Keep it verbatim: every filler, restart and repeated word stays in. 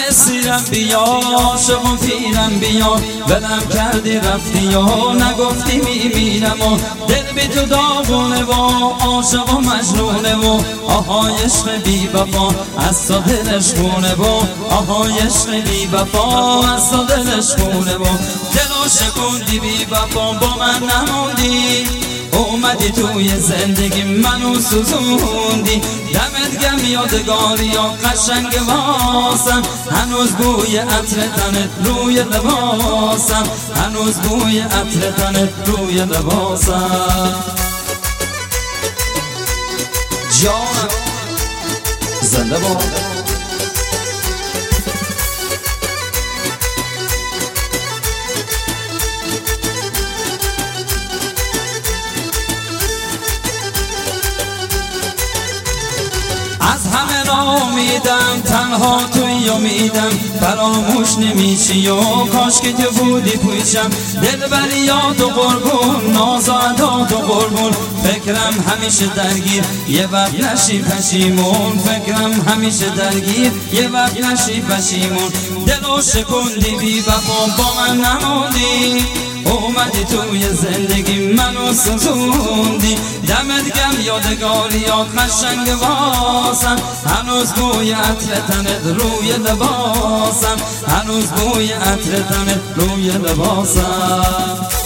اسیرم بیا عاشقم پیرم بیا ولم کردی رفتی یا نگفتی میمیرم و دل بی تو داغونه و عاشق و مجنونه و آهای عشق بی وفا از تو دلش خونه و آهای عشق بی وفا از تو دلش خونه و دلو شکوندی بی وفا با من نموندی اومدی توی زندگی منو سوزوندی دمت گرم یادگاری یا قشنگ واسم هنوز بوی عطر تنت روی لباسم هنوز بوی عطر تنت روی لباسم جانم زنده باد از همه نامیدم تنها توی امیدم فراموش نمیشی و کاش که تو بودی پویشم دل بری یاد و قربون ناز و عداد و قربون فکرم همیشه درگیر یه وقت نشی پشیمون فکرم همیشه درگیر یه وقت نشی پشیمون دلو شکوندی بی وفا با من نموندی اومدی توی زندگی منو سوزوندی دمت گرم یادگاری یا قشنگ واسم هنوز بوی عطر تنت روی لباسم هنوز بوی عطر تنت روی لباسم